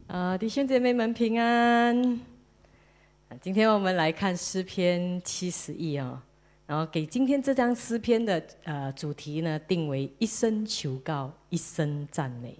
弟兄姐妹们平安。今天我们来看诗篇71哦，然后给今天这张诗篇的主题呢定为一生求告，一生赞美。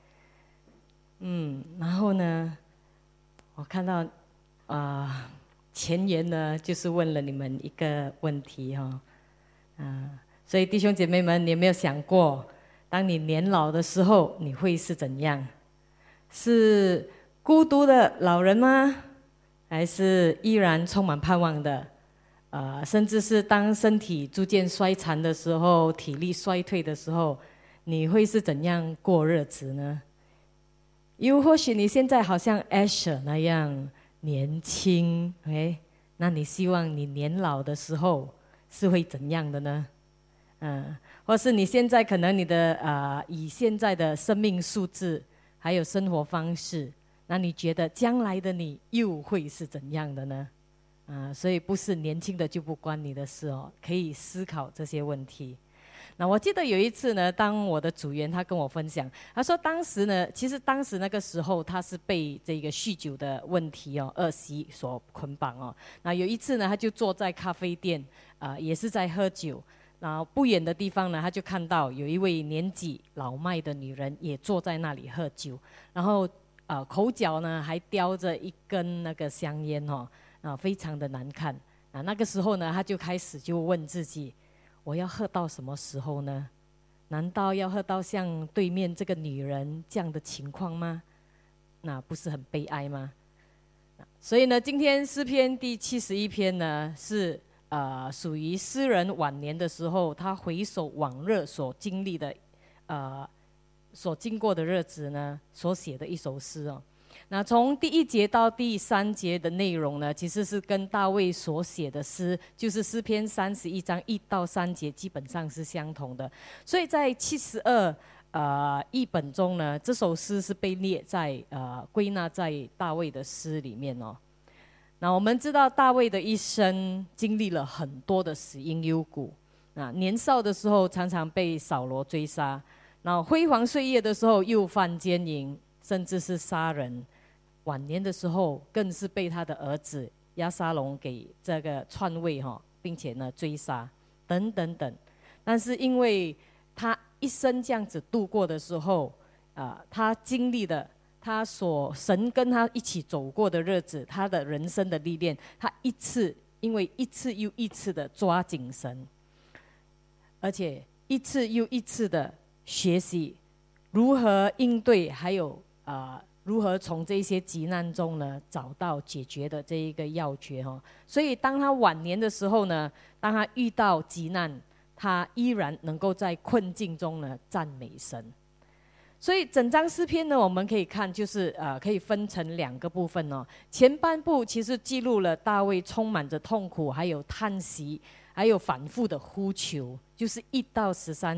然后呢，我看到前言呢就是问了你们一个问题哦，所以弟兄姐妹们，你有没有想过，当你年老的时候，你会是怎样？是孤独的老人吗？还是依然充满盼望的？甚至是当身体逐渐衰残的时候，体力衰退的时候，你会是怎样过日子呢？又或许你现在好像 Asher 那样年轻，那你希望你年老的时候是会怎样的呢？或是你现在可能你的以现在的生命素质还有生活方式，那你觉得将来的你又会是怎样的呢？所以不是年轻的就不关你的事哦，可以思考这些问题。那我记得有一次呢，当我的组员他跟我分享，他说当时呢，其实当时那个时候他是被这个酗酒的问题哦、恶习所捆绑哦。那有一次呢，他就坐在咖啡店，也是在喝酒。然后不远的地方呢，他就看到有一位年纪老迈的女人也坐在那里喝酒，然后口角呢还叼着一根那个香烟哦，非常的难看。那个时候呢，他就开始就问自己，我要喝到什么时候呢？难道要喝到像对面这个女人这样的情况吗？那不是很悲哀吗？所以呢，今天诗篇第71篇呢是属于诗人晚年的时候，他回首往日所经历的，所经过的日子呢，所写的一首诗哦。那从第1节到第3节的内容呢，其实是跟大卫所写的诗，就是诗篇31章1到3节，基本上是相同的。所以在72译本中呢，这首诗是被列在归纳在大卫的诗里面哦。那我们知道大卫的一生经历了很多的死因幽谷，年少的时候常常被扫罗追杀，然后辉煌岁月的时候又犯奸淫，甚至是杀人，晚年的时候更是被他的儿子押沙龙给这个篡位并且呢追杀等等等。但是因为他一生这样子度过的时候，他经历的神跟他一起走过的日子，他的人生的历练，他因为一次又一次的抓紧神，而且一次又一次的学习如何应对，还有如何从这些急难中呢找到解决的这一个要诀哦。所以当他晚年的时候呢，当他遇到急难，他依然能够在困境中呢赞美神。所以整张诗篇呢，我们可以看就是可以分成2个部分哦。前半部其实记录了大卫充满着痛苦，还有叹息，还有反复的呼求，就是1到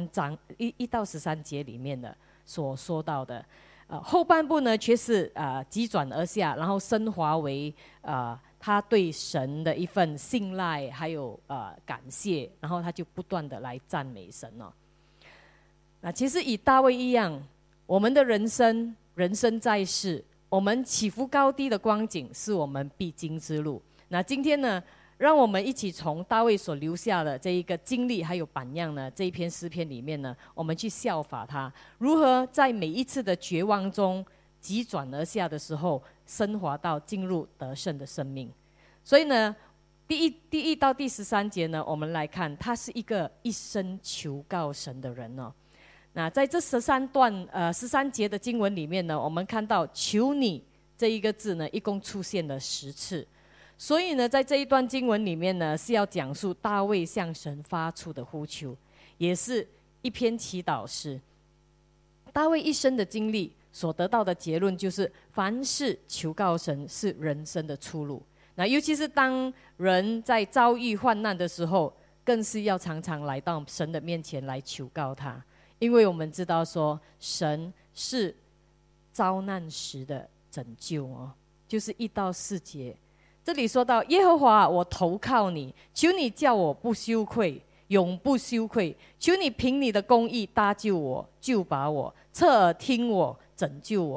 13节里面的所说到的。后半部呢，却是急转而下，然后升华为他对神的一份信赖，还有感谢，然后他就不断的来赞美神哦。那其实以大卫一样，我们的人生在世，我们起伏高低的光景是我们必经之路。那今天呢，让我们一起从大卫所留下的这一个经历还有榜样呢，这一篇诗篇里面呢，我们去效法他，如何在每一次的绝望中急转而下的时候，升华到进入得胜的生命。所以呢，第一到第13节呢，我们来看他是一个一生求告神的人哦。那在这13节的经文里面呢，我们看到求你这一个字呢，一共出现了10次。所以呢，在这一段经文里面呢，是要讲述大卫向神发出的呼求，也是一篇祈祷诗。大卫一生的经历所得到的结论就是，凡事求告神是人生的出路。那尤其是当人在遭遇患难的时候，更是要常常来到神的面前来求告他。因为我们知道说，神是遭难时的拯救哦，就是1到4节，这里说到耶和华，我投靠你，求你叫我不羞愧，永不羞愧。求你凭你的公义搭救我，救拔我，侧耳听我，拯救我。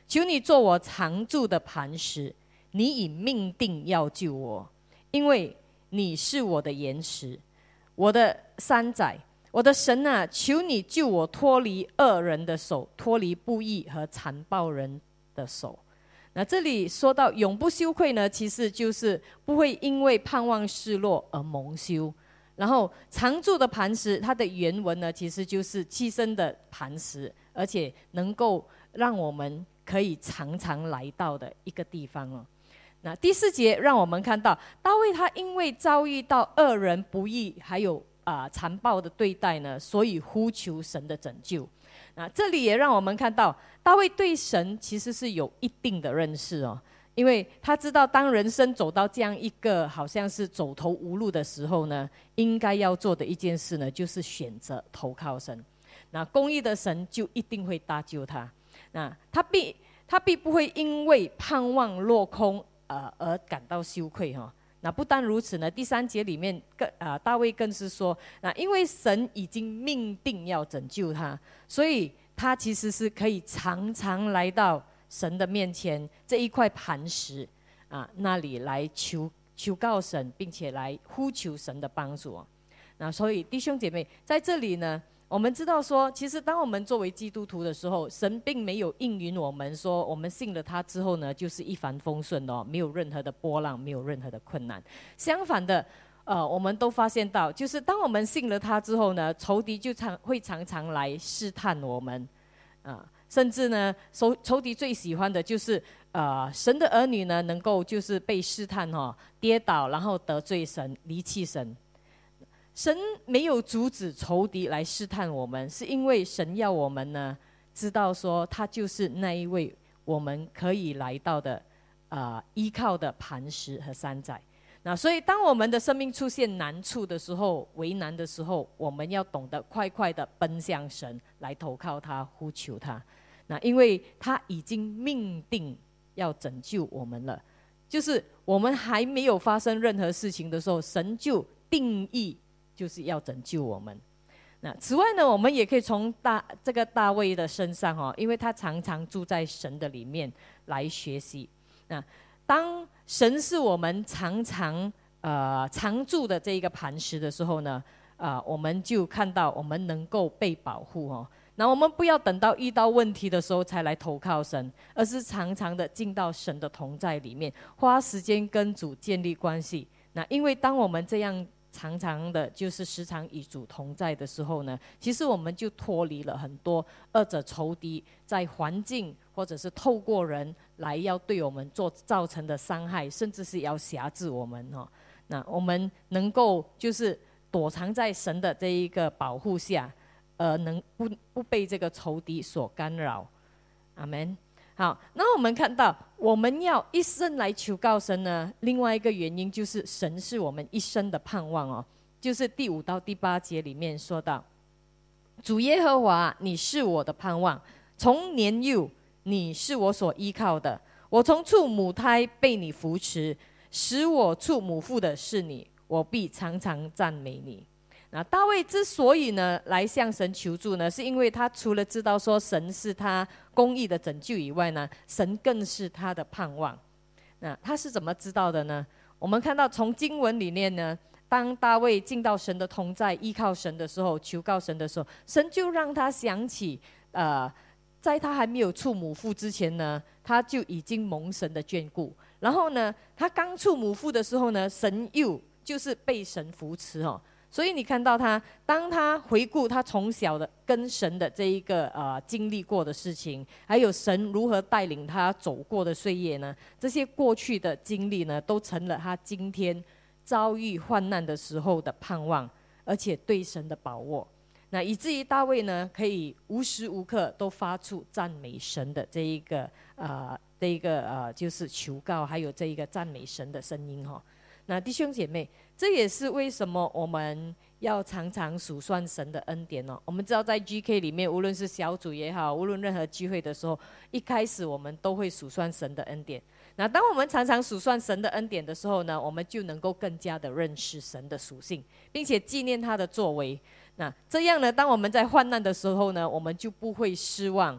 求你做我常住的磐石，你已命定要救我，因为你是我的岩石，我的山寨。我的神啊，求你救我脱离恶人的手，脱离不义和残暴人的手。那这里说到永不羞愧呢，其实就是不会因为盼望失落而蒙羞。然后常住的磐石，它的原文呢，其实就是栖身的磐石，而且能够让我们可以常常来到的一个地方哦。那第4节让我们看到大卫他因为遭遇到恶人不义还有残暴的对待呢，所以呼求神的拯救。那这里也让我们看到大卫对神其实是有一定的认识哦，因为他知道当人生走到这样一个好像是走投无路的时候呢，应该要做的一件事呢，就是选择投靠神。那公义的神就一定会搭救他。那他必不会因为盼望落空而感到羞愧哈。那不但如此呢，第3节里面大卫更是说，那因为神已经命定要拯救他，所以他其实是可以常常来到神的面前这一块磐石那里来求告神，并且来呼求神的帮助。那所以弟兄姐妹在这里呢，我们知道说，其实当我们作为基督徒的时候，神并没有应允我们说，我们信了他之后呢，就是一帆风顺的没有任何的波浪，没有任何的困难。相反的，我们都发现到，就是当我们信了他之后呢，仇敌就会常常来试探我们甚至呢，仇敌最喜欢的就是神的儿女呢，能够就是被试探跌倒，然后得罪神，离弃神。神没有阻止仇敌来试探我们，是因为神要我们呢知道说，他就是那一位我们可以来到的依靠的磐石和山寨。那所以当我们的生命出现难处的时候，为难的时候，我们要懂得快快的奔向神，来投靠他，呼求他。那因为他已经命定要拯救我们了，就是我们还没有发生任何事情的时候，神就定义就是要拯救我们。那此外呢，我们也可以从这个大卫的身上因为他常常住在神的里面来学习。那当神是我们常住的这一个磐石的时候呢，我们就看到我们能够被保护那我们不要等到遇到问题的时候才来投靠神，而是常常的进到神的同在里面，花时间跟主建立关系。那因为当我们这样常常的就是时常与主同在的时候呢，其实我们就脱离了很多恶者仇敌在环境或者是透过人来要对我们造成的伤害，甚至是要辖制我们那我们能够就是躲藏在神的这一个保护下，能不被这个仇敌所干扰。阿们。好，那我们看到我们要一生来求告神呢，另外一个原因就是神是我们一生的盼望就是第5到第8节里面说到，主耶和华，你是我的盼望，从年幼你是我所依靠的，我从出母胎被你扶持，使我出母腹的是你，我必常常赞美你。那大卫之所以呢来向神求助呢，是因为他除了知道说神是他公义的拯救以外呢，神更是他的盼望。那他是怎么知道的呢？我们看到从经文里面呢，当大卫进到神的同在，依靠神的时候，求告神的时候，神就让他想起在他还没有出母腹之前呢，他就已经蒙神的眷顾。然后呢，他刚出母腹的时候呢，神又就是被神扶持所以你看到当他回顾他从小的跟神的这一个经历过的事情，还有神如何带领他走过的岁月呢，这些过去的经历呢，都成了他今天遭遇患难的时候的盼望，而且对神的把握。那以至于大卫呢，可以无时无刻都发出赞美神的这一个就是求告，还有这一个赞美神的声音那弟兄姐妹，这也是为什么我们要常常数算神的恩典我们知道在 GK 里面，无论是小组也好，无论任何聚会的时候，一开始我们都会数算神的恩典。那当我们常常数算神的恩典的时候呢，我们就能够更加的认识神的属性，并且纪念他的作为。那这样呢，当我们在患难的时候呢，我们就不会失望，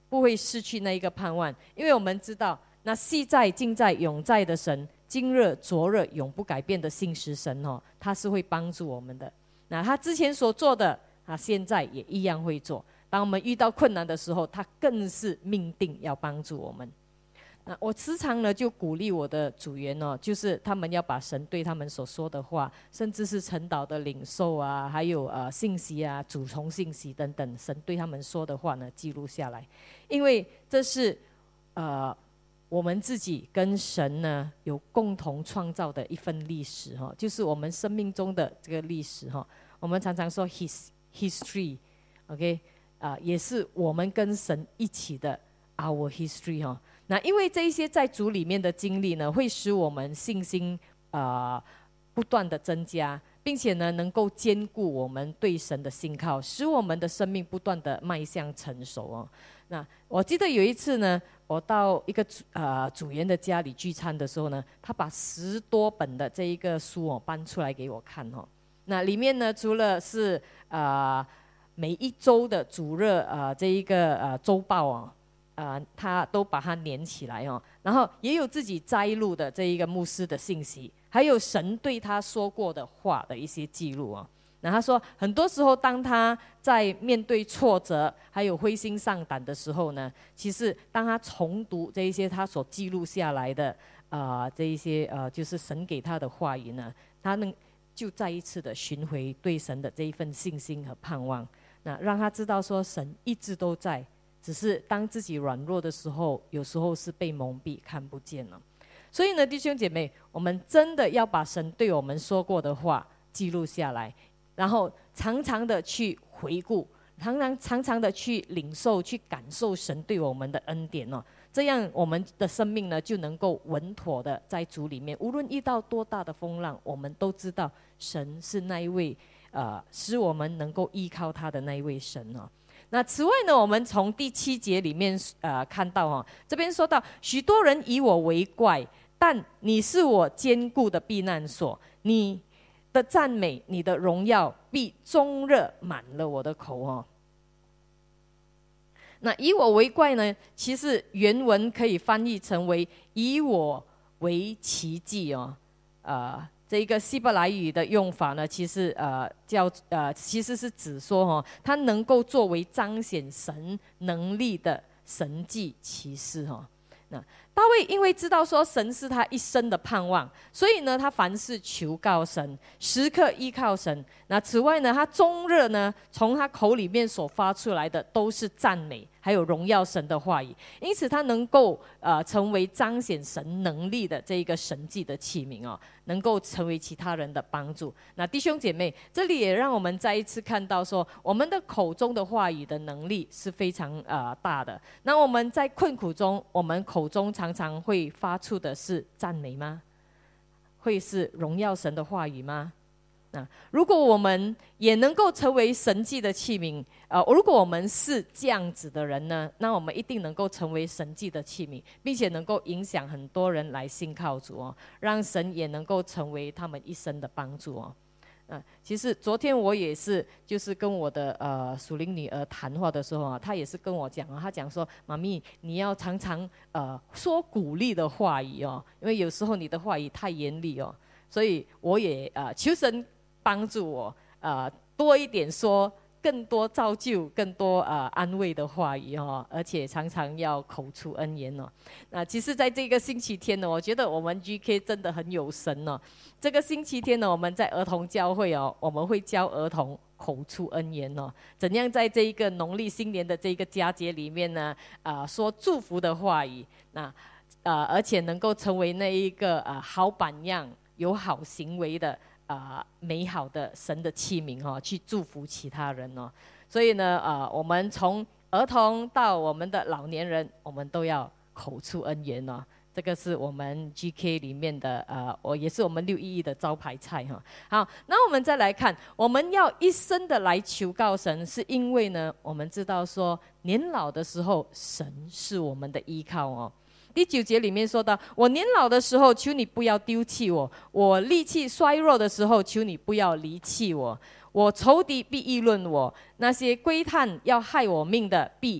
不会失去那一个盼望，因为我们知道那昔在、今在、永在的神，今日、昨日永不改变的信实神哦，他是会帮助我们的。那他之前所做的，他现在也一样会做。当我们遇到困难的时候，他更是命定要帮助我们。那我时常呢就鼓励我的组员哦，就是他们要把神对他们所说的话，甚至是晨祷的领受啊，还有信息啊、主从信息等等，神对他们说的话呢记录下来，因为这是我们自己跟神呢有共同创造的一份历史哈，就是我们生命中的这个历史哈。我们常常说 history，OK，也是我们跟神一起的 our history 哈。那因为这一些在主里面的经历呢，会使我们信心不断的增加，并且呢能够兼顾我们对神的信靠，使我们的生命不断的迈向成熟哦。那我记得有一次呢，我到一个组员的家里聚餐的时候呢，他把10多本的这一个书哦搬出来给我看哦。那里面呢，除了是每一周的主日这一个周报哦。他都把它连起来哦，然后也有自己摘录的这一个牧师的信息，还有神对他说过的话的一些记录哦。那他说，很多时候当他在面对挫折，还有灰心丧胆的时候呢，其实当他重读这一些他所记录下来的这一些就是神给他的话语呢，他能就再一次的寻回对神的这一份信心和盼望，那让他知道说神一直都在。只是当自己软弱的时候，有时候是被蒙蔽看不见了。所以呢，弟兄姐妹，我们真的要把神对我们说过的话记录下来，然后常常的去回顾，常常的去领受、去感受神对我们的恩典哦。这样我们的生命呢，就能够稳妥的在主里面，无论遇到多大的风浪，我们都知道神是那一位使我们能够依靠他的那一位神哦。那此外呢，我们从第7节里面看到哦，这边说到许多人以我为怪，但你是我坚固的避难所，你的赞美，你的荣耀必终日满了我的口哦。那以我为怪呢，其实原文可以翻译成为以我为奇迹哦，这一个希伯来语的用法呢，其实其实是指说哦，它能够作为彰显神能力的神迹奇事哦。那大卫因为知道说神是他一生的盼望，所以呢，他凡事求告神，时刻依靠神。那此外呢，他终日呢，从他口里面所发出来的都是赞美，还有荣耀神的话语。因此，他能够成为彰显神能力的这一个神迹的器皿哦，能够成为其他人的帮助。那弟兄姐妹，这里也让我们再一次看到说，我们的口中的话语的能力是非常大的。那我们在困苦中，我们口中常常会发出的是赞美吗？会是荣耀神的话语吗？如果我们也能够成为神迹的器皿，如果我们是这样子的人呢，那我们一定能够成为神迹的器皿，并且能够影响很多人来信靠主哦，让神也能够成为他们一生的帮助哦。其实昨天我也是，就是跟我的属灵女儿谈话的时候啊，她也是跟我讲啊，她讲说，妈咪，你要常常说鼓励的话语哦，因为有时候你的话语太严厉哦，所以我也求神帮助我多一点说更多造就、更多安慰的话语哦，而且常常要口出恩言哦。那其实，在这个星期天呢，我觉得我们 GK 真的很有神哦。这个星期天呢，我们在儿童教会哦，我们会教儿童口出恩言哦，怎样在这一个农历新年的这个佳节里面呢，说祝福的话语，那而且能够成为那一个好榜样、有好行为的。美好的神的器皿哦，去祝福其他人哦。所以呢，我们从儿童到我们的老年人，我们都要口出恩言哦。这个是我们 GK 里面的也是我们611的招牌菜哈。好，那我们再来看，我们要一生的来求告神，是因为呢，我们知道说年老的时候，神是我们的依靠哦。第9节里面说到，我年老的时候，求你不要丢弃我；我力气衰弱的时候，求你不要离弃我。我仇敌必议论我，那些窥探要害我命的必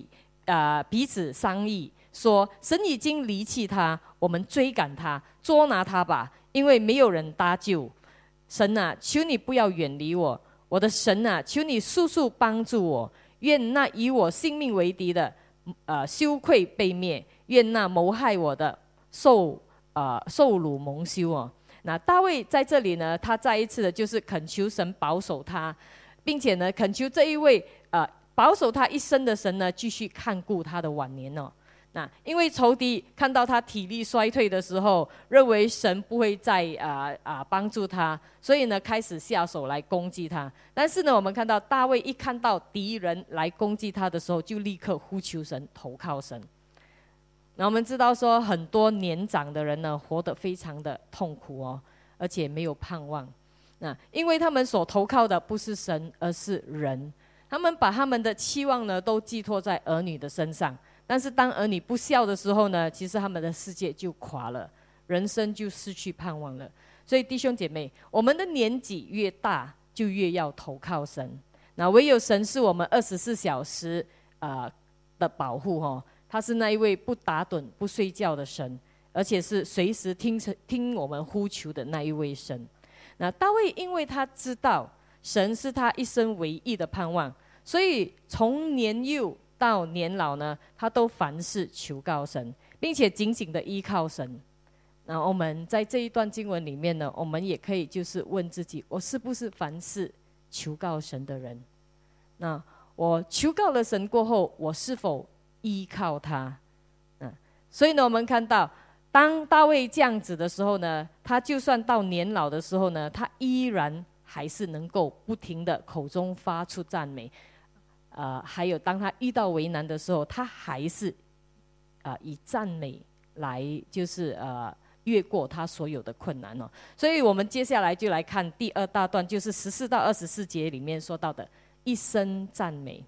彼此商议说，神已经离弃他，我们追赶他，捉拿他吧，因为没有人搭救。神啊，求你不要远离我，我的神啊，求你速速帮助我。愿那以我性命为敌的，羞愧被灭；愿那谋害我的受辱蒙羞哦。那大卫在这里呢，他再一次的就是恳求神保守他，并且呢，恳求这一位保守他一生的神呢，继续看顾他的晚年哦。那因为仇敌看到他体力衰退的时候，认为神不会再帮助他，所以呢，开始下手来攻击他。但是呢，我们看到大卫一看到敌人来攻击他的时候，就立刻呼求神，投靠神。那我们知道说，很多年长的人呢，活得非常的痛苦哦，而且没有盼望。那因为他们所投靠的不是神，而是人。他们把他们的期望呢，都寄托在儿女的身上。但是当儿女不孝的时候呢，其实他们的世界就垮了，人生就失去盼望了。所以弟兄姐妹，我们的年纪越大，就越要投靠神。那唯有神是我们24小时的保护哦。他是那一位不打盹不睡觉的神，而且是随时听我们呼求的那一位神。那大卫因为他知道神是他一生唯一的盼望，所以从年幼到年老呢，他都凡事求告神，并且紧紧的依靠神。那我们在这一段经文里面呢，我们也可以就是问自己，我是不是凡事求告神的人？那我求告了神过后，我是否依靠他？所以呢，我们看到当大卫这样子的时候呢，他就算到年老的时候呢，他依然还是能够不停的口中发出赞美。还有当他遇到为难的时候，他还是以赞美来就是越过他所有的困难哦。所以我们接下来就来看第2大段，就是14到24节里面说到的一生赞美。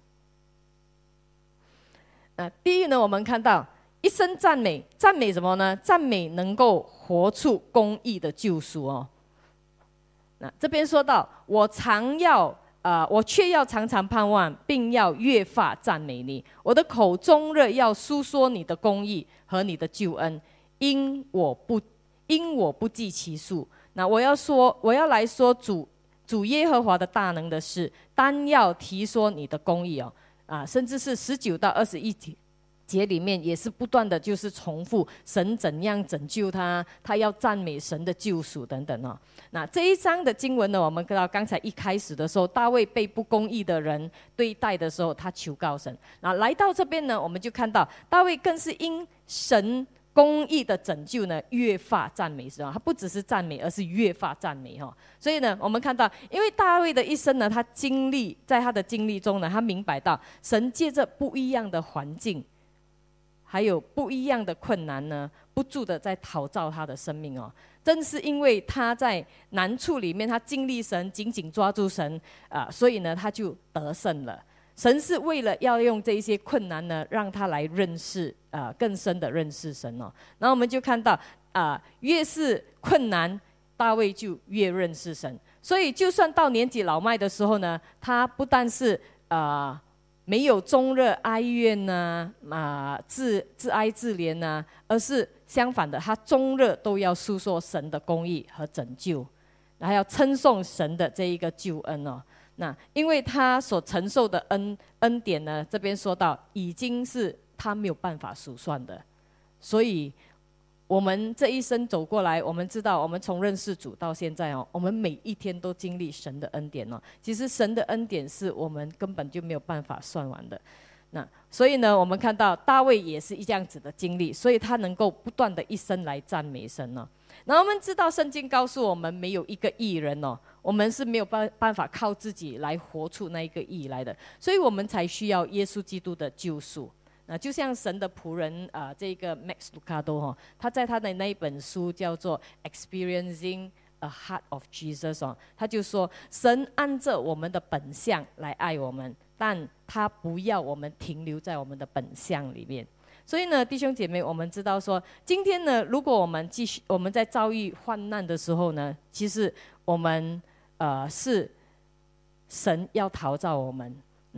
第一呢，我们看到一生赞美，赞美什么呢？赞美能够活出公义的救赎哦。那这边说到，我却要常常盼望，并要越发赞美你。我的口终日要述说你的公义和你的救恩，因我不计其数。那我要来说主耶和华的大能的事，单要提说你的公义哦。甚至是19到21节里面也是不断的就是重复神怎样拯救他，他要赞美神的救赎等等哦。那这一章的经文呢，我们看到刚才一开始的时候，大卫被不公义的人对待的时候，他求告神。那来到这边呢，我们就看到大卫更是因神公义的拯救呢，越发赞美神。他不只是赞美，而是越发赞美哦。所以呢，我们看到，因为大卫的一生呢，在他的经历中呢，他明白到神借着不一样的环境，还有不一样的困难呢，不住的在陶造他的生命哦。正是因为他在难处里面，他经历神，紧紧抓住神所以呢，他就得胜了。神是为了要用这一些困难呢，让他来认识更深的认识神哦。然后我们就看到越是困难，大卫就越认识神。所以就算到年纪老迈的时候呢，他不但是没有终日哀怨自哀自怜呐，而是相反的，他终日都要诉说神的公义和拯救，还要称颂神的这一个救恩哦。那因为他所承受的恩典呢，这边说到已经是他没有办法数算的，所以我们这一生走过来，我们知道，我们从认识主到现在哦，我们每一天都经历神的恩典哦。其实神的恩典是我们根本就没有办法算完的。那所以呢，我们看到大卫也是这样子的经历，所以他能够不断的一生来赞美神哦。然后我们知道，圣经告诉我们，没有一个义人哦，我们是没有办法靠自己来活出那一个义来的，所以我们才需要耶稣基督的救赎。就像神的仆人这个 Max Lucado 他在他的那一本书叫做 Experiencing a Heart of Jesus 他就说，神按着我们的本相来爱我们，但他不要我们停留在我们的本相里面。所以呢，弟兄姐妹，我们知道说，今天呢，如果我们在遭遇患难的时候呢，其实我们是神要陶造我们。那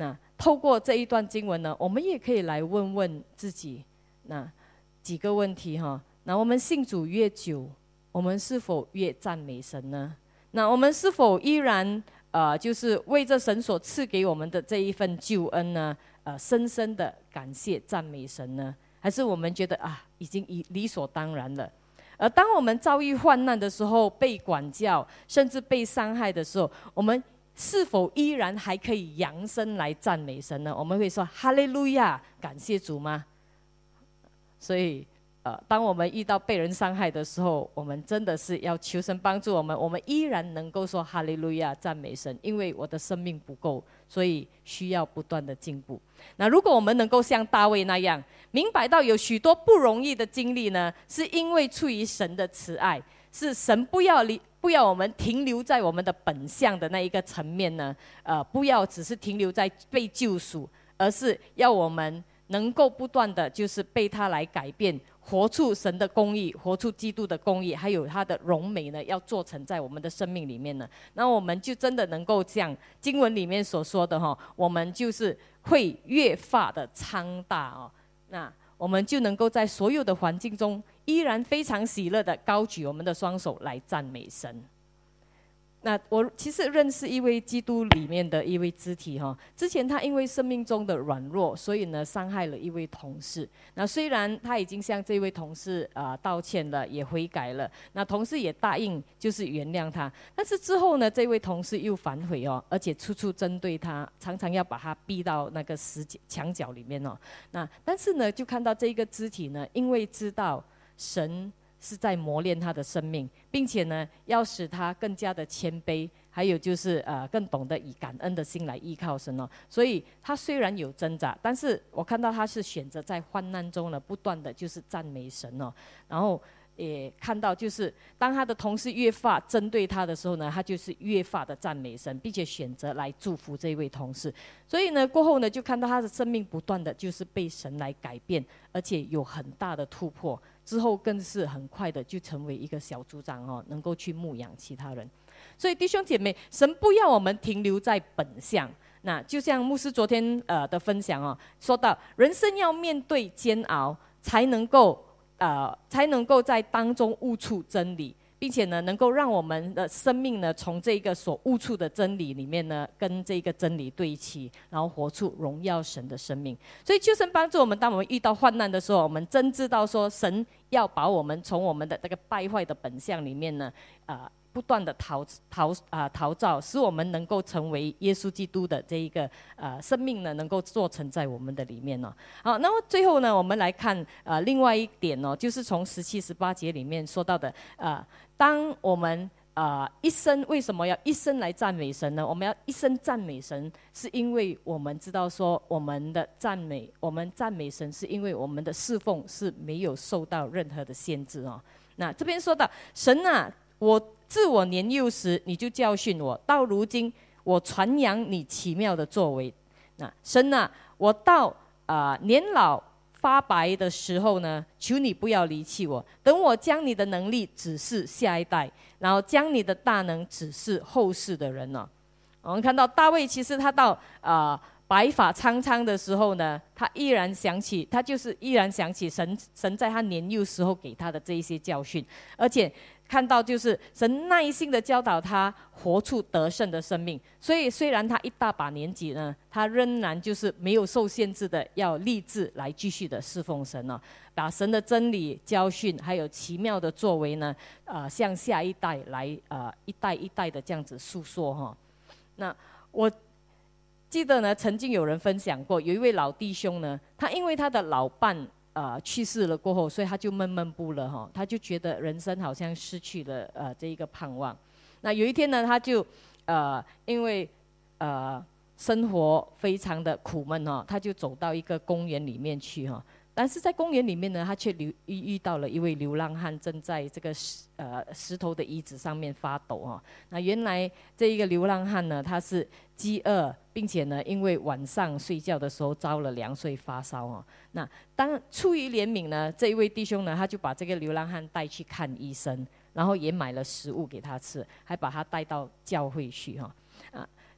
透过这一段经文呢，我们也可以来问问自己那几个问题哈。那我们信主越久，我们是否越赞美神呢？那我们是否依然就是为着神所赐给我们的这一份救恩呢，深深的感谢赞美神呢？还是我们觉得已经理所当然了？而当我们遭遇患难的时候，被管教，甚至被伤害的时候，我们是否依然还可以扬声来赞美神呢？我们会说哈利路亚，感谢主吗？所以当我们遇到被人伤害的时候，我们真的是要求神帮助我们，我们依然能够说哈利路亚，赞美神，因为我的生命不够，所以需要不断的进步。那如果我们能够像大卫那样，明白到有许多不容易的经历呢，是因为出于神的慈爱，是神不要我们停留在我们的本相的那一个层面呢，不要只是停留在被救赎，而是要我们能够不断的就是被他来改变，活出神的公义，活出基督的公义，还有他的荣美呢，要做成在我们的生命里面呢。那我们就真的能够像经文里面所说的我们就是会越发的昌大那我们就能够在所有的环境中，依然非常喜乐的高举我们的双手来赞美神。那我其实认识一位基督里面的一位肢体之前他因为生命中的软弱，所以呢伤害了一位同事。那虽然他已经向这位同事道歉了，也悔改了，那同事也答应就是原谅他，但是之后呢，这位同事又反悔而且处处针对他，常常要把他逼到那个墙角里面那但是呢，就看到这个肢体呢，因为知道神是在磨练他的生命，并且呢，要使他更加的谦卑，还有就是更懂得以感恩的心来依靠神所以他虽然有挣扎，但是我看到他是选择在患难中呢，不断的就是赞美神然后也看到就是当他的同事越发针对他的时候呢，他就是越发的赞美神，并且选择来祝福这位同事。所以呢，过后呢，就看到他的生命不断的就是被神来改变，而且有很大的突破。之后更是很快的就成为一个小组长能够去牧养其他人。所以弟兄姐妹，神不要我们停留在本相。那就像牧师昨天的分享说到人生要面对煎熬，才能够在当中悟出真理，并且呢，能够让我们的生命呢，从这个所悟出的真理里面呢，跟这个真理对齐，然后活出荣耀神的生命。所以求神帮助我们，当我们遇到患难的时候，我们真知道说，神要把我们从我们的这个败坏的本相里面呢，不断的陶造，使我们能够成为耶稣基督的这一个生命呢，能够做成在我们的里面好，那么最后呢，我们来看另外一点就是从17、18节里面说到的当我们一生为什么要一生来赞美神呢？我们要一生赞美神，是因为我们知道说我们赞美神，是因为我们的侍奉是没有受到任何的限制那这边说到神自我年幼时你就教训我，到如今我传扬你奇妙的作为。那神我到年老发白的时候呢，求你不要离弃我，等我将你的能力指示下一代，然后将你的大能指示后世的人我们看到大卫其实他到白发苍苍的时候呢，他依然想起神在他年幼时候给他的这一些教训，而且看到就是神耐心的教导他活出得胜的生命。所以虽然他一大把年纪呢，他仍然就是没有受限制的要立志来继续的侍奉神把神的真理教训还有奇妙的作为呢向下一代来一代一代的这样子诉说那我记得呢，曾经有人分享过，有一位老弟兄呢，他因为他的老伴去世了过后，所以他就闷闷不乐他就觉得人生好像失去了这一个盼望。那有一天呢，他就因为生活非常的苦闷他就走到一个公园里面去但是在公园里面呢，他却遇到了一位流浪汉，正在这个石头的椅子上面发抖那原来这一个流浪汉呢，他是饥饿，并且呢，因为晚上睡觉的时候着了凉，所以发烧那出于怜悯呢，这一位弟兄呢，他就把这个流浪汉带去看医生，然后也买了食物给他吃，还把他带到教会去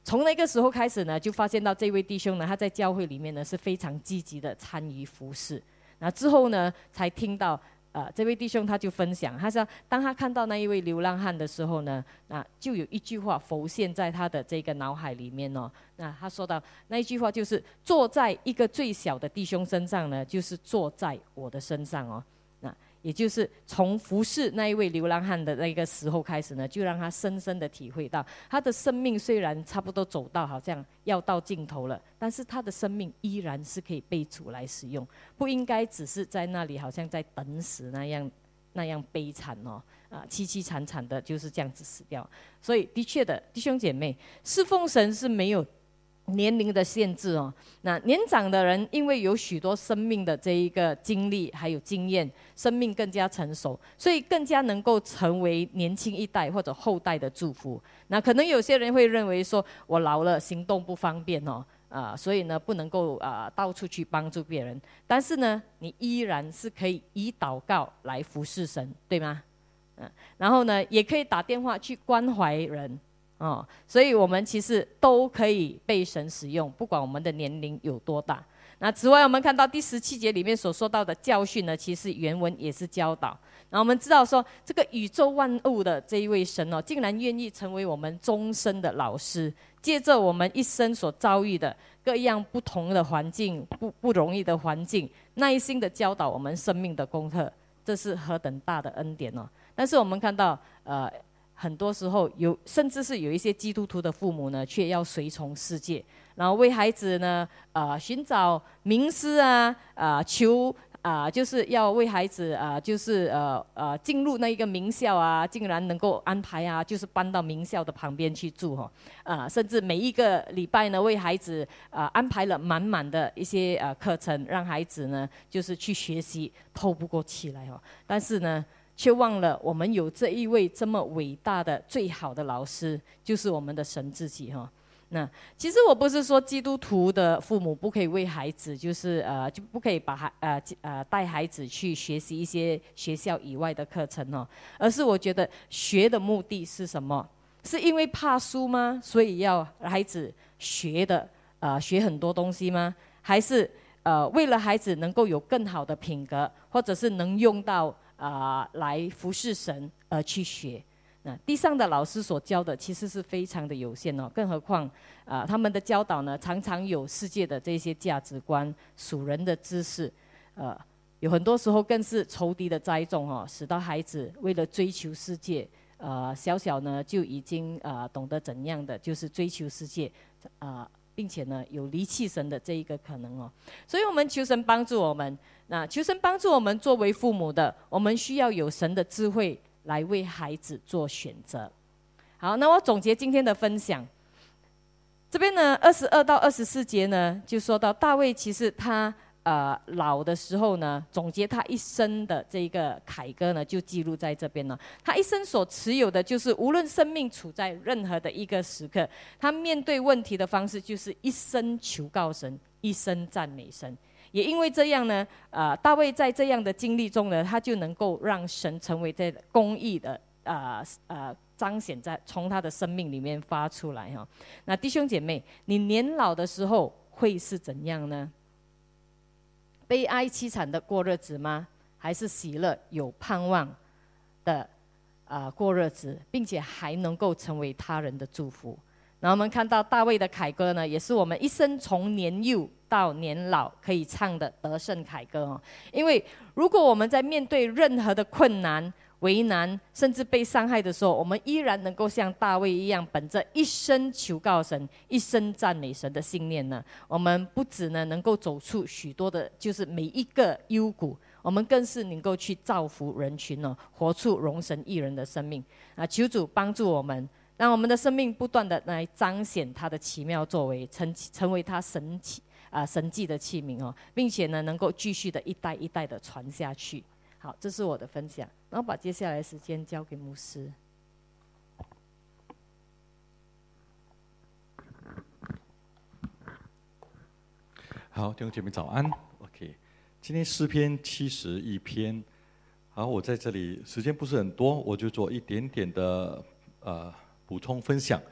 从那个时候开始呢，就发现到这位弟兄呢，他在教会里面呢是非常积极的参与服事。那之后呢，才听到这位弟兄他就分享，他说当他看到那一位流浪汉的时候呢，就有一句话浮现在他的这个脑海里面哦。那他说到那一句话就是坐在一个最小的弟兄身上呢，就是坐在我的身上哦。那也就是从服侍那一位流浪汉的那个时候开始呢，就让他深深的体会到，他的生命虽然差不多走到好像要到尽头了，但是他的生命依然是可以被主来使用，不应该只是在那里好像在等死那样悲惨哦，凄凄惨惨的就是这样子死掉。所以的确的，弟兄姐妹，侍奉神是没有年龄的限制哦。那年长的人因为有许多生命的这一个经历还有经验，生命更加成熟，所以更加能够成为年轻一代或者后代的祝福。那可能有些人会认为说，我老了行动不方便哦，所以呢不能够到处去帮助别人。但是呢，你依然是可以以祷告来服侍神，对吗？然后呢，也可以打电话去关怀人。所以我们其实都可以被神使用，不管我们的年龄有多大。那此外，我们看到第17节里面所说到的教训呢，其实原文也是教导。那我们知道说，这个宇宙万物的这一位神哦，竟然愿意成为我们终身的老师，借着我们一生所遭遇的各样不同的环境、不容易的环境，耐心的教导我们生命的功课，这是何等大的恩典哦！但是我们看到，很多时候甚至是有一些基督徒的父母呢，却要随从世界，然后为孩子呢，寻找名师求就是要为孩子就是进入那一个名校竟然能够安排就是搬到名校的旁边去住甚至每一个礼拜呢，为孩子安排了满满的一些课程，让孩子呢就是去学习，透不过气来但是呢，却忘了我们有这一位这么伟大的最好的老师，就是我们的神自己那其实我不是说基督徒的父母不可以为孩子，就是就不可以把带孩子去学习一些学校以外的课程而是我觉得学的目的是什么？是因为怕输吗？所以要孩子学很多东西吗？还是为了孩子能够有更好的品格，或者是能用到来服侍神而去学？那地上的老师所教的其实是非常的有限更何况他们的教导呢，常常有世界的这些价值观、属人的知识，有很多时候更是仇敌的栽种使到孩子为了追求世界，小呢就已经懂得怎样的就是追求世界，并且呢有离弃神的这一个可能所以我们求神帮助我们。那求神帮助我们，作为父母的，我们需要有神的智慧来为孩子做选择。好，那我总结今天的分享。这边呢，22到24节呢，就说到大卫其实他老的时候呢，总结他一生的这个凯歌呢，就记录在这边了。他一生所持有的就是，无论生命处在任何的一个时刻，他面对问题的方式就是一生求告神，一生赞美神。也因为这样呢，大卫在这样的经历中呢，他就能够让神成为这公义的彰显在从他的生命里面发出来那弟兄姐妹，你年老的时候会是怎样呢？悲哀凄惨的过日子吗？还是喜乐有盼望的过日子，并且还能够成为他人的祝福？然后我们看到大卫的凯歌呢，也是我们一生从年幼到年老可以唱的得胜凯歌因为如果我们在面对任何的困难、为难，甚至被伤害的时候，我们依然能够像大卫一样，本着一生求告神、一生赞美神的信念呢，我们不只呢能够走出许多的，就是每一个幽谷，我们更是能够去造福人群活出荣神益人的生命求主帮助我们，让我们的生命不断的来彰显他的奇妙作为，成为他神迹的器皿并且呢能够继续的一代一代的传下去。好，这是我的分享，然后把接下来的时间交给牧师。 好，弟兄姐妹早安。OK， 今天诗篇71篇。好，我在这里时间不是很多，我就做一点点的补充分享。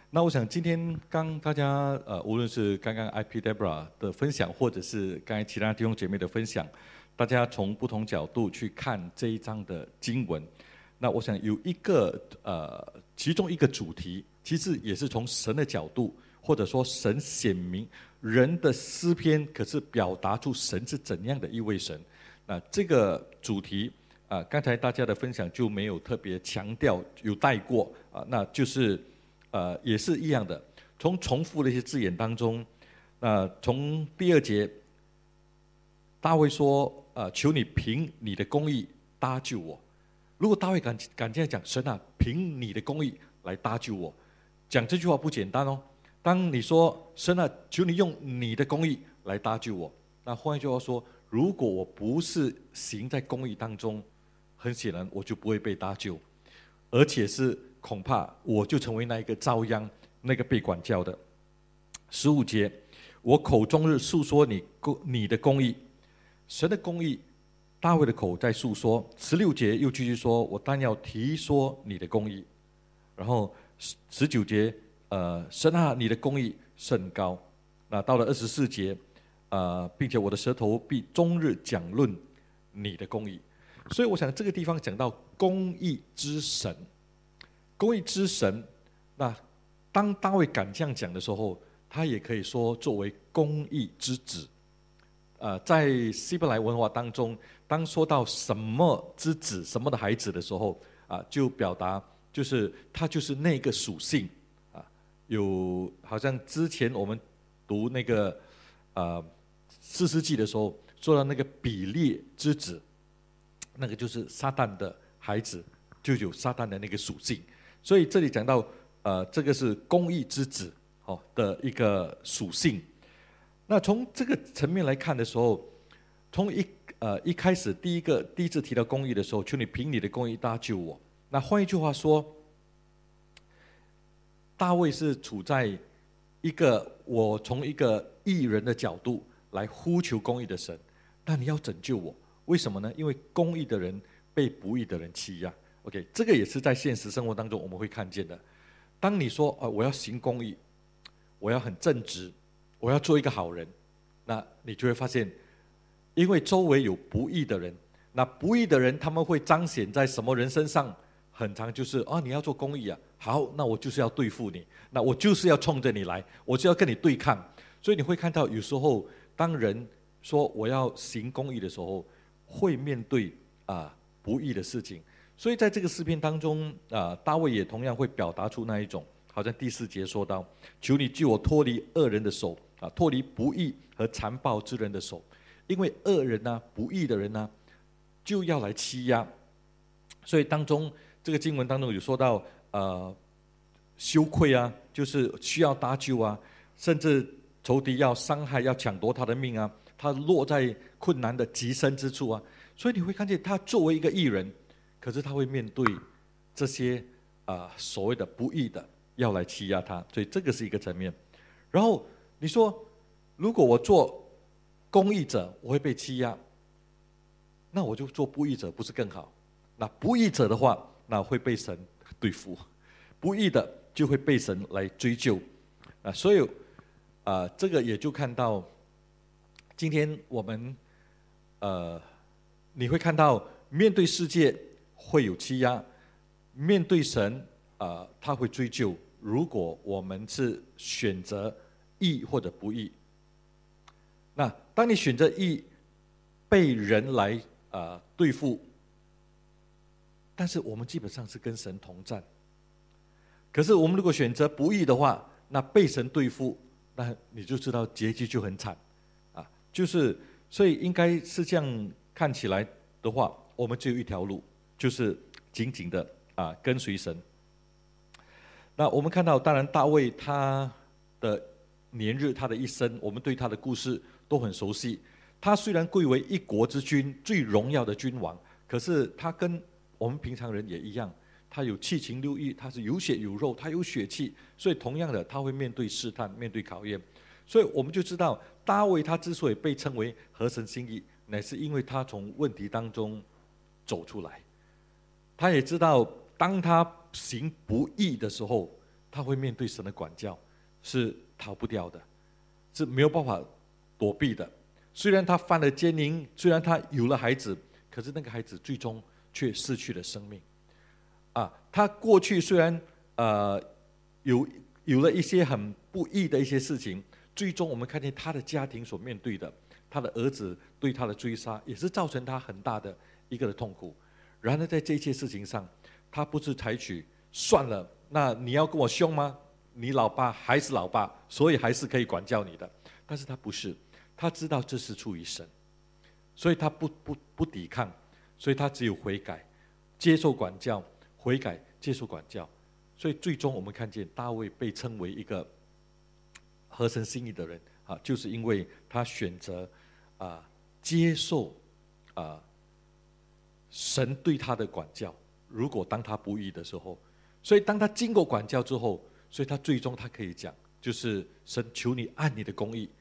那我想今天大家无论是刚刚 IP Deborah 的分享，或者是刚才其他弟兄姐妹的分享，大家从不同角度去看这一章的经文。那我想有一个其中一个主题，其实也是从神的角度，或者说神显明人的诗篇，可是表达出神是怎样的一位神。那这个主题刚才大家的分享就没有特别强调，有带过那就是也是一样的，从重复的一些字眼当中，从第2节，大卫说求你凭你的公义搭救我。如果大卫敢这样讲，神啊，凭你的公义来搭救我，讲这句话不简单哦。当你说神啊，求你用你的公义来搭救我，那换一句话说，如果我不是行在公义当中，很显然我就不会被搭救，而且是恐怕我就成为那一个遭殃、那个被管教的。15节，我口中日述说你的公义，神的公义，大卫的口在述说。16节又继续说，我但要提说你的公义。然后19节，神啊，你的公义甚高。那到了24节，并且我的舌头必终日讲论你的公义。所以我想这个地方讲到公义之神，公义之神。那当大卫敢这样讲的时候，他也可以说作为公义之子。在希伯来文化当中，当说到什么之子、什么的孩子的时候，就表达就是他就是那个属性。有好像之前我们读那个士师记的时候，说到那个比列之子，那个就是撒旦的孩子，就有撒旦的那个属性。所以这里讲到这个是公义之子的一个属性。那从这个层面来看的时候，从一开始第一次提到公义的时候，求你凭你的公义搭救我。那换一句话说，大卫是处在我从一个义人的角度来呼求公义的神，那你要拯救我，为什么呢？因为公义的人被不义的人欺压。OK， 这个也是在现实生活当中我们会看见的。当你说我要行公义，我要很正直，我要做一个好人，那你就会发现，因为周围有不义的人，那不义的人他们会彰显在什么人身上？很常就是你要做公义好，那我就是要对付你，那我就是要冲着你来，我就要跟你对抗。所以你会看到有时候当人说我要行公义的时候，会面对不义的事情。所以在这个诗篇当中大卫也同样会表达出那一种，好像第4节说到，求你救我脱离恶人的手脱离不义和残暴之人的手，因为恶人不义的人就要来欺压。所以当中这个经文当中有说到羞愧就是需要搭救甚至仇敌要伤害要抢夺他的命他落在困难的极深之处所以你会看见他作为一个义人，可是他会面对这些所谓的不义的要来欺压他，所以这个是一个层面。然后你说，如果我做公义者我会被欺压，那我就做不义者不是更好？那不义者的话，那会被神对付，不义的就会被神来追究所以这个也就看到今天我们你会看到面对世界会有欺压，面对神他会追究。如果我们是选择义或者不义，那当你选择义被人来对付，但是我们基本上是跟神同战。可是我们如果选择不义的话，那被神对付，那你就知道结局就很惨就是所以应该是这样看起来的话，我们只有一条路，就是紧紧的跟随神。那我们看到，当然大卫他的年日，他的一生，我们对他的故事都很熟悉。他虽然贵为一国之君，最荣耀的君王，可是他跟我们平常人也一样，他有七情六欲，他是有血有肉，他有血气，所以同样的他会面对试探，面对考验。所以我们就知道大卫他之所以被称为合神心意，乃是因为他从问题当中走出来。他也知道当他行不义的时候， 他会面对神的管教，是逃不掉的，是没有办法躲避的。虽然他犯了奸淫，虽然他有了孩子，可是那个孩子最终却失去了生命。他过去虽然有了一些很不义的一些事情，最终我们看见他的家庭所面对的，他的儿子对他的追杀，也是造成他很大的一个的痛苦。然而在这些事情上，他不是采取算了，那你要跟我凶吗？你老爸还是老爸，所以还是可以管教你的。但是他不是，他知道这是出于神，所以他不抵抗，所以他只有悔改，接受管教，悔改，接受管教。所以最终我们看见大卫被称为一个合神心意的人就是因为他选择接受神对他的管教。如果当他不义的时候，所以当他经过管教之后，所以他最终他可以讲，就是神求你按你的公义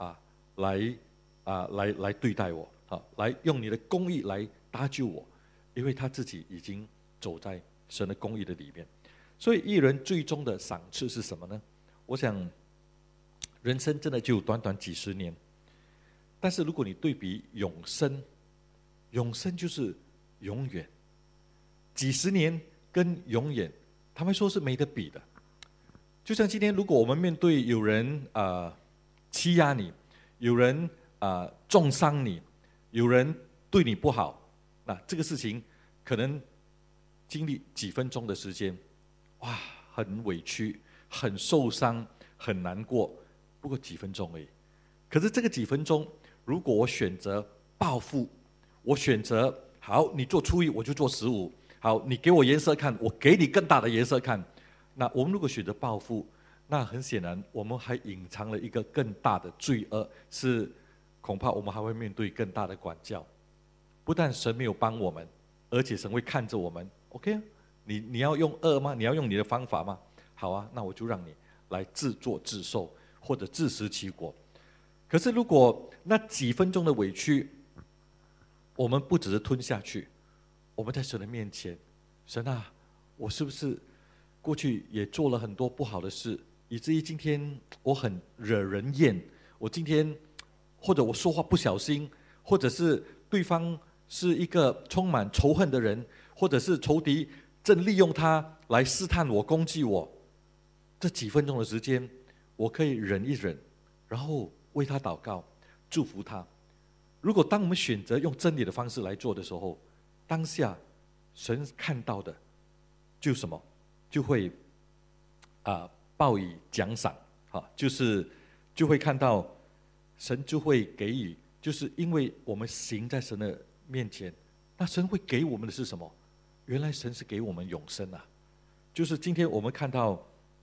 来对待我来用你的公义来搭救我，因为他自己已经走在神的公义的里面。所以义人最终的赏赐是什么呢？我想人生真的就短短几十年，但是如果你对比永生，永生就是永远，几十年跟永远他们说是没得比的。就像今天如果我们面对有人欺压你，有人重伤你，有人对你不好，那这个事情可能经历几分钟的时间，哇，很委屈，很受伤，很难过，不过几分钟而已。可是这个几分钟，如果我选择报复，我选择好，你做初一我就做15，好，你给我颜色看，我给你更大的颜色看。那我们如果选择报复，那很显然我们还隐藏了一个更大的罪恶，是恐怕我们还会面对更大的管教。不但神没有帮我们，而且神会看着我们 OK 啊，你要用恶吗？你要用你的方法吗？好啊，那我就让你来自作自受，或者自食其果。可是如果那几分钟的委屈，我们不只是吞下去，我们在神的面前，神啊，我是不是过去也做了很多不好的事，以至于今天我很惹人厌，我今天或者我说话不小心，或者是对方是一个充满仇恨的人，或者是仇敌正利用他来试探我，攻击我。这几分钟的时间，我可以忍一忍，然后为他祷告，祝福他。如果当我们选择用真理的方式来做的时候，当下神看到的就什么，就会报以奖赏就会看到神就会给予，就是因为我们行在神的面前，那神会给我们的是什么？原来神是给我们永生啊！就是今天我们看到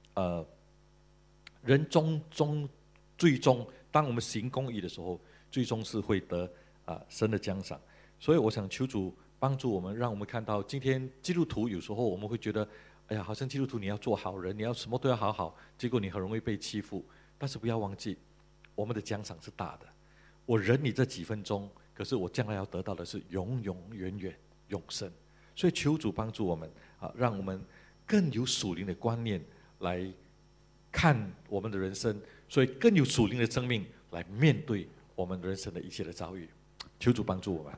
人最终当我们行公义的时候，最终是会得神的奖赏。所以我想求主帮助我们，让我们看到今天基督徒有时候我们会觉得，哎呀，好像基督徒你要做好人，你要什么都要好好，结果你很容易被欺负。但是不要忘记，我们的奖赏是大的。我忍你这几分钟，可是我将来要得到的是永永远远永生。所以求主帮助我们让我们更有属灵的观念来看我们的人生，所以更有属灵的生命来面对我们人生的一切的遭遇。求主帮助我们。